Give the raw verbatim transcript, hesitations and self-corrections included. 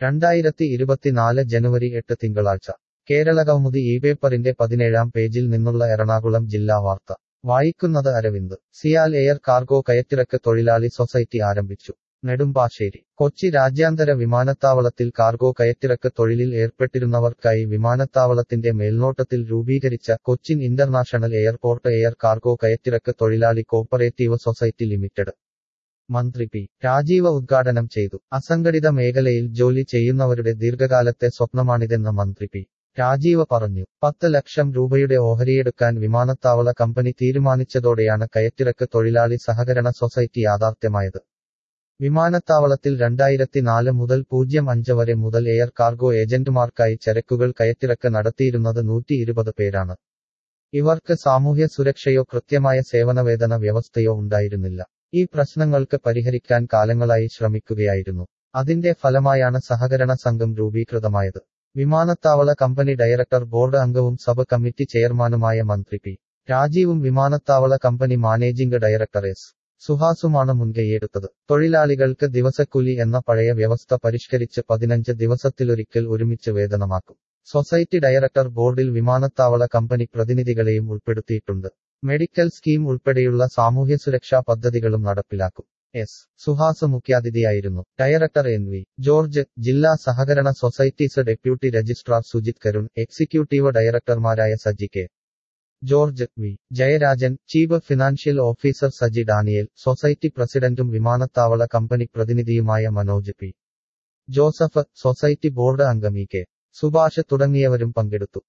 രണ്ടായിരത്തി ഇരുപത്തിനാല് ജനുവരി എട്ട് തിങ്കളാഴ്ച കേരളകൗമുദി ഈ പേപ്പറിന്റെ പതിനേഴാം പേജിൽ നിന്നുള്ള എറണാകുളം ജില്ലാ വാർത്ത വായിക്കുന്നത് അരവിന്ദ്. സിയാൽ എയർ കാർഗോ കയറ്റിറക്ക് തൊഴിലാളി സൊസൈറ്റി ആരംഭിച്ചു. നെടുമ്പാശ്ശേരി. കൊച്ചി രാജ്യാന്തര വിമാനത്താവളത്തിൽ കാർഗോ കയറ്റിറക്ക് തൊഴിലിൽ ഏർപ്പെട്ടിരുന്നവർക്കായി വിമാനത്താവളത്തിന്റെ മേൽനോട്ടത്തിൽ രൂപീകരിച്ച Cochin international airport air cargo കയറ്റിറക്ക് തൊഴിലാളി കോപ്പറേറ്റീവ് സൊസൈറ്റി ലിമിറ്റഡ് മന്ത്രി പി രാജീവ ഉദ്ഘാടനം ചെയ്തു. അസംഘടിത മേഖലയിൽ ജോലി ചെയ്യുന്നവരുടെ ദീർഘകാലത്തെ സ്വപ്നമാണിതെന്ന് മന്ത്രി പി രാജീവ പറഞ്ഞു. പത്ത് ലക്ഷം രൂപയുടെ ഓഹരിയെടുക്കാൻ വിമാനത്താവള കമ്പനി തീരുമാനിച്ചതോടെയാണ് കയറ്റിറക്ക് തൊഴിലാളി സഹകരണ സൊസൈറ്റി യാഥാർത്ഥ്യമായത്. വിമാനത്താവളത്തിൽ രണ്ടായിരത്തി നാല് മുതൽ പൂജ്യം അഞ്ച് വരെ മുതൽ എയർ കാർഗോ ഏജന്റുമാർക്കായി ചരക്കുകൾ കയറ്റിറക്ക് നടത്തിയിരുന്നത് നൂറ്റി ഇരുപത് പേരാണ്. ഇവർക്ക് സാമൂഹ്യ സുരക്ഷയോ കൃത്യമായ സേവനവേതന വ്യവസ്ഥയോ ഉണ്ടായിരുന്നില്ല. ഈ പ്രശ്നങ്ങൾക്ക് പരിഹരിക്കാൻ കാലങ്ങളായി ശ്രമിക്കുകയായിരുന്നു. അതിന്റെ ഫലമായാണ് സഹകരണ സംഘം രൂപീകൃതമായത്. വിമാനത്താവള കമ്പനി ഡയറക്ടർ ബോർഡ് അംഗവും സബ് കമ്മിറ്റി ചെയർമാനുമായ മന്ത്രി പി രാജീവും വിമാനത്താവള കമ്പനി മാനേജിംഗ് ഡയറക്ടർ എസ് സുഹാസുമാണ് മുൻകൈയെടുത്തത്. തൊഴിലാളികൾക്ക് ദിവസക്കൂലി എന്ന പഴയ വ്യവസ്ഥ പരിഷ്കരിച്ച് പതിനഞ്ച് ദിവസത്തിലൊരിക്കൽ ഒരുമിച്ച് വേതനമാക്കും. സൊസൈറ്റി ഡയറക്ടർ ബോർഡിൽ വിമാനത്താവള കമ്പനി പ്രതിനിധികളെയും ഉൾപ്പെടുത്തിയിട്ടുണ്ട്. മെഡിക്കൽ സ്കീം ഉൾപ്പെടെയുള്ള സാമൂഹ്യസുരക്ഷാ പദ്ധതികളും നടപ്പിലാക്കും. എസ് സുഹാസ് മുഖ്യാതിഥിയായിരുന്നു. ഡയറക്ടർ എൻ വി ജോർജ്, ജില്ലാ സഹകരണ societies deputy registrar Sujith Karun, executive ഡയറക്ടർമാരായ Saji K George, V Jayarajan, chief financial officer Saji Daniel, society പ്രസിഡന്റും വിമാനത്താവള കമ്പനി പ്രതിനിധിയുമായ Manoj P Joseph, society board അംഗം ഇ കെ സുഭാഷ് തുടങ്ങിയവരും പങ്കെടുത്തു.